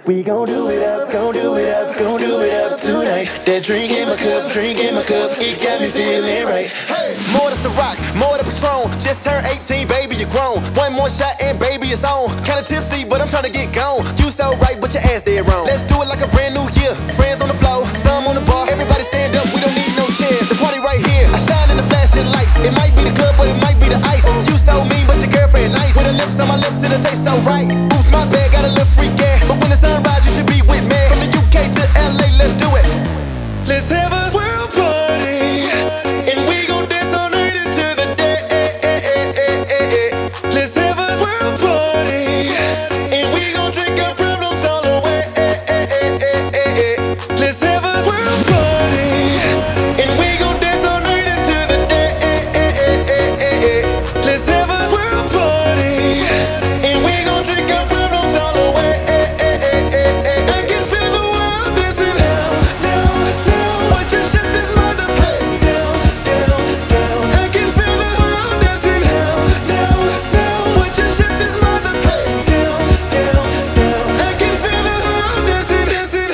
We gon' do it up, gon' do it up, gon' do it up tonight. That drink in my cup, it got me feeling right. Hey, more than Ciroc, more than Patron. Just turned 18, baby, you're grown. One more shot and baby, it's on. Kinda tipsy, but I'm tryna get gone. You so right, but your ass dead wrong. Let's do it like a brand new year. Friends on the floor, some on the bar. Everybody stand up, we don't need no chairs. The party right here. I shine in the flashing lights. It might be the club, but it might be the ice. You so mean, but your girlfriend nice. With her lips on my lips, it'll taste so right. Oops, my bad, got a little freak, yeah. But when the sunrise, you should be with me. From the UK to LA, let's do it. Let's have a world party, and we gon' dance all night into the day. Let's have a world party, and we gon' drink our problems all away. Let's have a world party, and we gon' dance all night into the day. Let's have a world party, and we gon' drink our problems all away. I can feel the world dancing now. Watch you shut this mother down. I can feel the world dancing now. Watch you shut this mother down. I can feel the world dancing.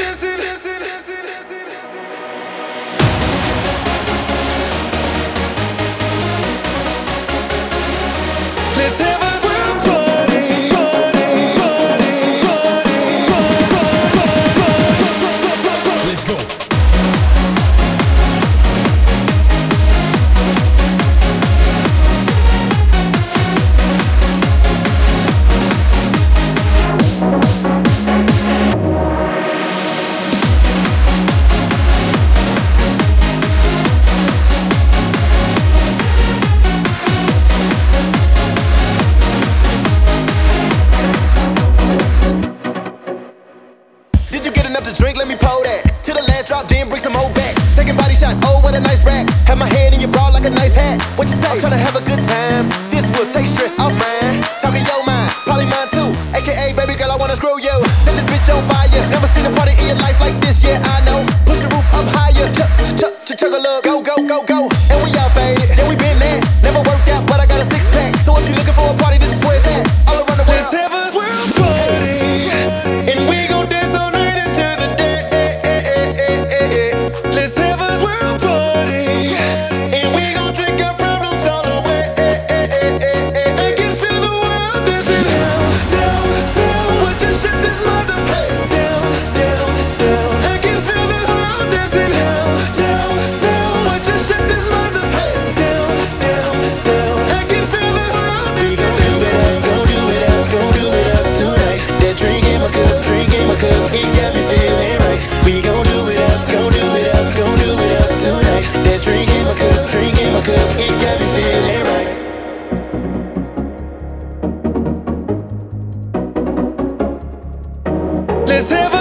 Let's have a world party. Let's go. Did you get enough to drink? Let me pour that. To the last drop, then bring some more back. Taking body shots, oh, what a nice rack. Have my head in your bra like a nice hat. What you say? I'm tryna have a good time. This will take stress off mine. Talking your mind, probably mine too. AKA, baby girl, I wanna screw you. Set this bitch on fire. Never seen a party in your life like this, yeah, I know. Push the roof up higher. Chug a look. Go. And we all faded. Yeah, we been there. Never worked out, but I got a six pack. So if you're looking for a party, this is where it's at. All around the world. Let's have a world party, and we gon' dance all night into the day. Let's have a world party, and we gon' drink our problems all away. I can feel the world dancing now. Watch you shut this mother down. I can feel the world dancing now. Watch you shut this mother down. I can feel the world dancing. Gon' do it up, gon' do it up tonight. That drink in my cup, it got me feeling right. We gon' do it up, gon' do it up, gon' do it up tonight. That drink in my cup, it got me feeling right. Let's have a